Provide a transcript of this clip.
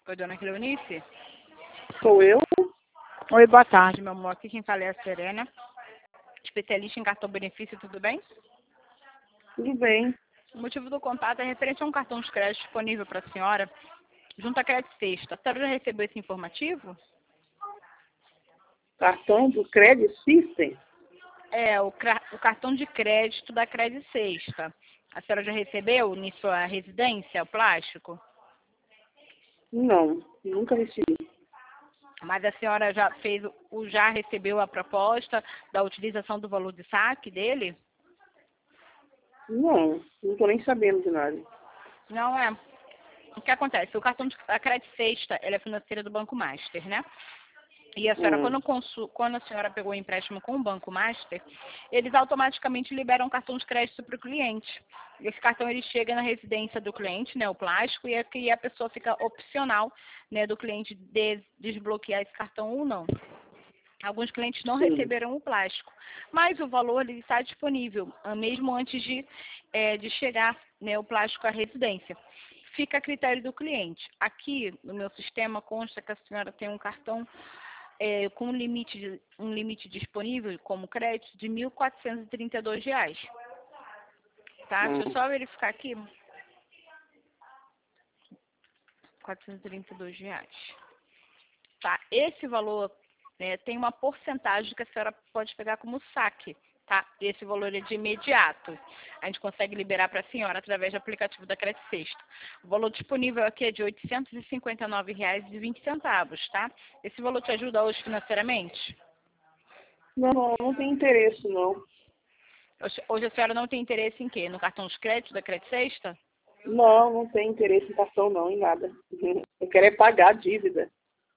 Oi, dona Cleonice? Sou eu? Oi, boa tarde, meu amor. Aqui quem fala é a Serena, especialista em cartão benefício, tudo bem? Tudo bem. O motivo do contato é referente a um cartão de crédito disponível para a senhora, junto à Crédito Sexta. A senhora já recebeu esse informativo? Cartão do Credit System? É, o cartão de crédito da Crédito Sexta. A senhora já recebeu em sua residência, o plástico? Não, nunca recebi. Mas a senhora já recebeu a proposta da utilização do valor de saque dele? Não estou nem sabendo de nada. Não é. O que acontece? A Crédito Sexta, ela é financeira do Banco Master, né? E a senhora, quando a senhora pegou o empréstimo com o Banco Master, eles automaticamente liberam um cartão de crédito para o cliente. Esse cartão ele chega na residência do cliente, né, o plástico, e aqui a pessoa fica opcional, né, do cliente desbloquear esse cartão ou não. Alguns clientes não Sim. receberam o plástico, mas o valor ele está disponível, mesmo antes de chegar, né, o plástico à residência. Fica a critério do cliente. Aqui no meu sistema consta que a senhora tem um cartão com um limite disponível como crédito de R$ 1.432. Tá? Deixa eu só verificar aqui. R$ 432. Tá? Esse valor tem uma porcentagem que a senhora pode pegar como saque. Tá? Esse valor é de imediato. A gente consegue liberar para a senhora através do aplicativo da Crédito Sexta. O valor disponível aqui é de R$ 859,20, tá? Esse valor te ajuda hoje financeiramente? Não tem interesse, não. Hoje a senhora não tem interesse em quê? No cartão de crédito da Crédito Sexta? Não tem interesse em cartão, não, em nada. Eu quero é pagar a dívida.